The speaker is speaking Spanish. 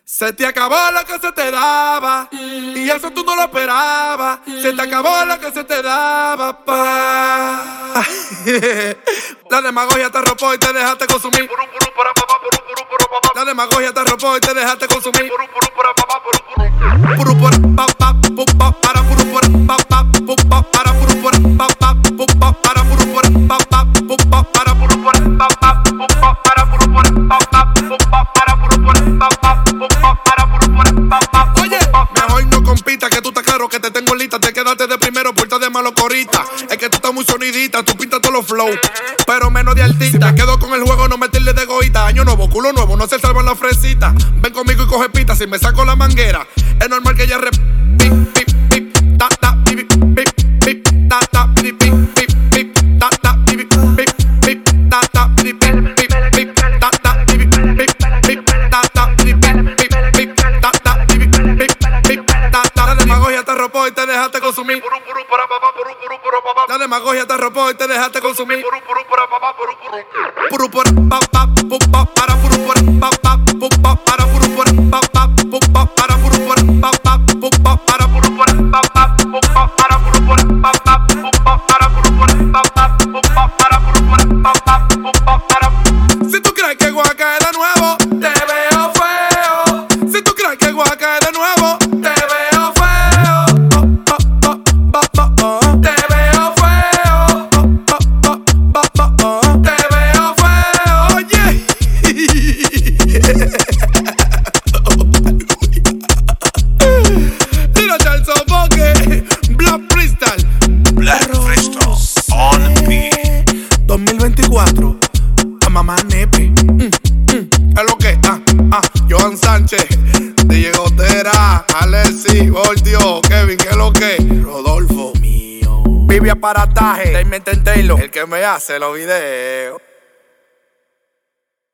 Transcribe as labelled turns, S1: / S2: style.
S1: Se te acabó lo que se te daba y eso tú no lo esperabas. Se te acabó lo que se te daba, pa. La demagogia te arropó y te dejaste consumir. La demagogia te arropó y te dejaste consumir. Oye, mejor no compita, que tú estás claro que te tengo lista. Te quedaste de primero, puerta de malo corita. Es que tú estás muy sonidita, tú pintas todos los flow, pero menos de artista. Me quedo con el juego, no meterle de egoísta. Año nuevo, culo nuevo, no se salvan las fresitas. Ven conmigo y coge pita, si me saco la manguera es normal que ella La demagogia te arropó y te dejaste consumir. La demagogia te arropó y te dejaste consumir. Si tú crees que voy a caer de nuevo, te veo feo. Si tú crees que voy a caer de nuevo, te veo feo. Te veo feo. Te veo feo. Oye. Tírate al sofoque. Black Crystal.
S2: Black Crystal on beat.
S1: 2024. A mamá nepe. Es lo que, Johan Sánchez, Diego Gotera, Alexi, Voltio, Kevin, ¿qué es lo que? Rodolfo mío. Vivi Aparataje, Damien Taylor, el que me hace los videos.